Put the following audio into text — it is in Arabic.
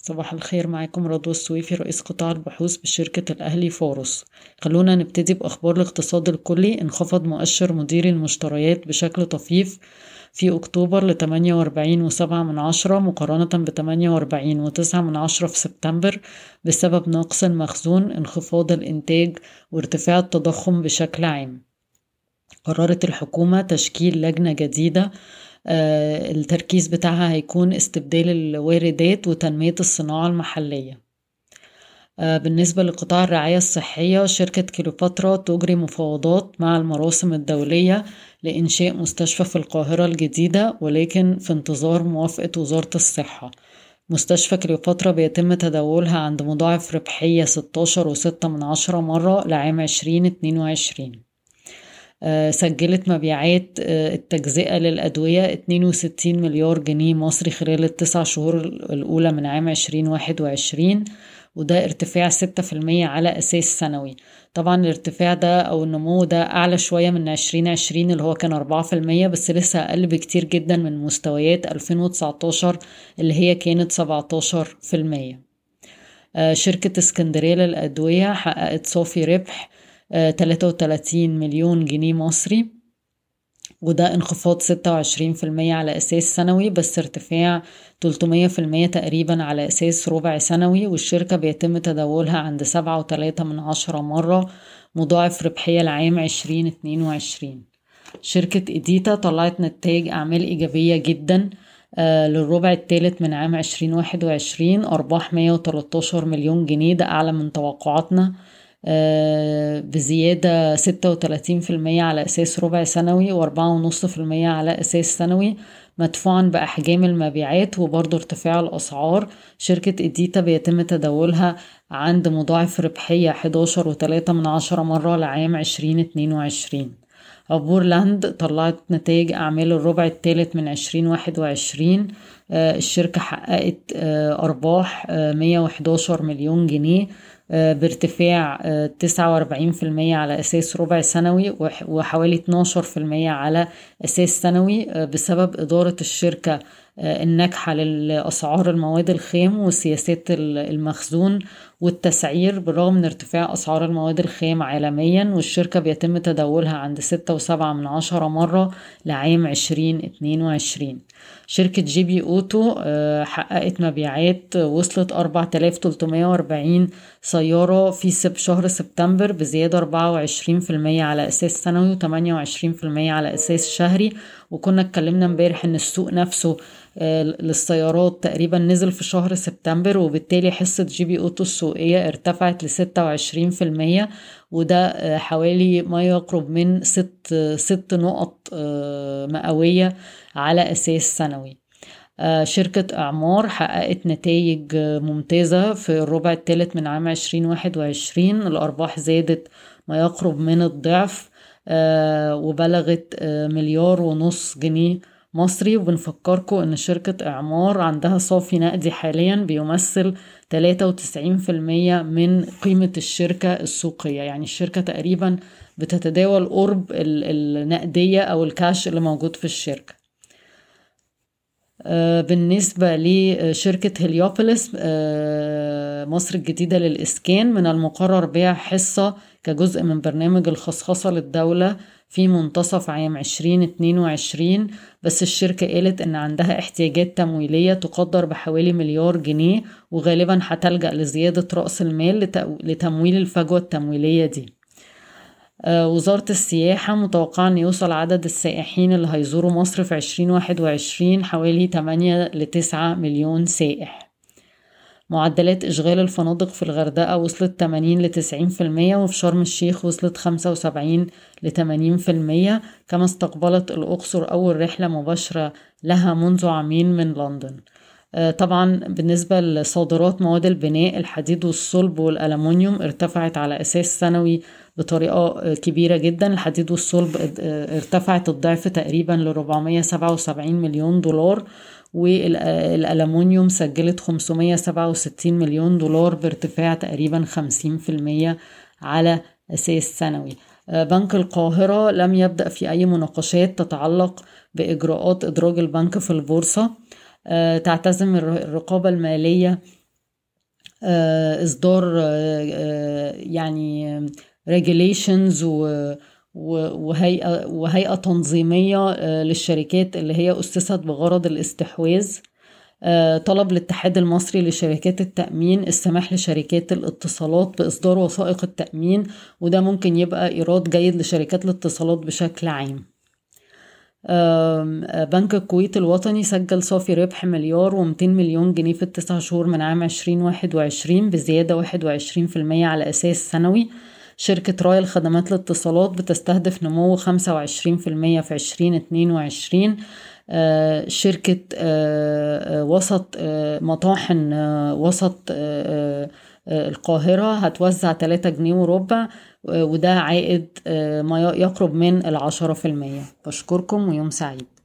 صباح الخير، معاكم رضوى السويفي رئيس قطاع البحوث بشركة الأهلي فورس. خلونا نبتدي بأخبار الاقتصاد الكلي. انخفض مؤشر مدير المشتريات بشكل طفيف في أكتوبر ل48.7 مقارنة ب48.9 في سبتمبر بسبب نقص المخزون، انخفاض الإنتاج، وارتفاع التضخم بشكل عام. قررت الحكومة تشكيل لجنة جديدة، التركيز بتاعها هيكون استبدال الواردات وتنمية الصناعة المحلية. بالنسبة لقطاع الرعاية الصحية، شركة كليوباترا تجري مفاوضات مع المراسم الدولية لإنشاء مستشفى في القاهرة الجديدة، ولكن في انتظار موافقة وزارة الصحة. مستشفى كليوباترا بيتم تداولها عند مضاعف ربحية 16.6 مرة لعام 2022. سجلت مبيعات التجزئة للأدوية 62 مليار جنيه مصري خلال ال9 شهور الأولى من عام 2021، وده ارتفاع 6% على أساس سنوي. طبعا الارتفاع ده أو النمو ده أعلى شوية من 2020 اللي هو كان 4%، بس لسه أقل بكتير جدا من مستويات 2019 اللي هي كانت 17%. شركة اسكندرية للأدوية حققت صافي ربح 33 مليون جنيه مصري، وده انخفاض 26% على أساس سنوي، بس ارتفاع 300% تقريبا على أساس ربع سنوي. والشركة بيتم تداولها عند 7.3 مرة مضاعف ربحية لعام 2022. شركة إديتا طلعت نتائج أعمال إيجابية جدا للربع الثالث من عام 2021، أرباح 113 مليون جنيه، ده أعلى من توقعاتنا بزيادة 36% على أساس ربع سنوي و4.5% على أساس سنوي، مدفوعا بأحجام المبيعات وبرضو ارتفاع الأسعار. شركة إديتا بيتم تداولها عند مضاعف ربحية 11.3 مرة لعام 2022. عبور لاند طلعت نتائج أعمال الربع الثالث من 2021. الشركة حققت أرباح 111 مليون جنيه بارتفاع 49% على أساس ربع سنوي وحوالي 12% على أساس سنوي، بسبب إدارة الشركة الناجحة للأسعار المواد الخام وسياسات المخزون والتسعير بالرغم من ارتفاع أسعار المواد الخام عالميا. والشركة بيتم تداولها عند 6.7 مرة لعام 2022. شركة جي بي أوتو حققت مبيعات وصلت 4340 سيارة في شهر سبتمبر بزيادة 24% على أساس سنوي و28% على أساس شهري. وكنا اتكلمنا امبارح ان السوق نفسه للسيارات تقريبا نزل في شهر سبتمبر، وبالتالي حصة جي بي أوتو السوقية ارتفعت ل26%، وده حوالي ما يقرب من 6 نقط مئوية على أساس سنوي. شركة أعمار حققت نتائج ممتازة في الربع الثالث من عام 2021. الأرباح زادت ما يقرب من الضعف وبلغت 1.5 مليار جنيه مصري. وبنفكركم ان شركة اعمار عندها صافي نقدي حاليا بيمثل 93% من قيمة الشركة السوقية، يعني الشركة تقريبا بتتداول قرب النقدية او الكاش اللي موجود في الشركة. بالنسبة لشركة هليوبوليس مصر الجديدة للإسكان، من المقرر بيع حصة كجزء من برنامج الخصخصة للدولة في منتصف عام 2022، بس الشركة قالت إن عندها احتياجات تمويلية تقدر بحوالي 1 مليار جنيه، وغالبا هتلجأ لزيادة رأس المال لتمويل الفجوة التمويلية دي. وزارة السياحة متوقع أن يوصل عدد السائحين اللي هيزوروا مصر في 2021 حوالي 8 ل9 مليون سائح. معدلات إشغال الفنادق في الغردقة وصلت 80 ل90%، وفي شرم الشيخ وصلت 75 ل80%. كما استقبلت الأقصر أول رحلة مباشرة لها منذ عامين من لندن. طبعا بالنسبة لصادرات مواد البناء، الحديد والصلب والألمنيوم ارتفعت على أساس سنوي بطريقة كبيرة جدا. الحديد والصلب ارتفعت الضعف تقريبا ل477 مليون دولار، والألمنيوم سجلت 567 مليون دولار بارتفاع تقريبا 50% على أساس سنوي. بنك القاهرة لم يبدأ في أي مناقشات تتعلق بإجراءات إدراج البنك في البورصة. تعتزم الرقابة المالية إصدار يعني regulations وهيئة تنظيمية للشركات اللي هي أسست بغرض الاستحواذ. طلب الاتحاد المصري لشركات التأمين السماح لشركات الاتصالات بإصدار وثائق التأمين، وده ممكن يبقى إيراد جيد لشركات الاتصالات بشكل عام. بنك الكويت الوطني سجل صافي ربح 1,200,000,000 جنيه في ال9 شهور من عام 2021 بزيادة 21% على أساس سنوي. شركة رايل خدمات الاتصالات بتستهدف نمو 25% في 2022. شركة وسط مطاحن وسط القاهرة هتوزع 3 جنيه وربع، وده عائد ما يقرب من 10%. بشكركم ويوم سعيد.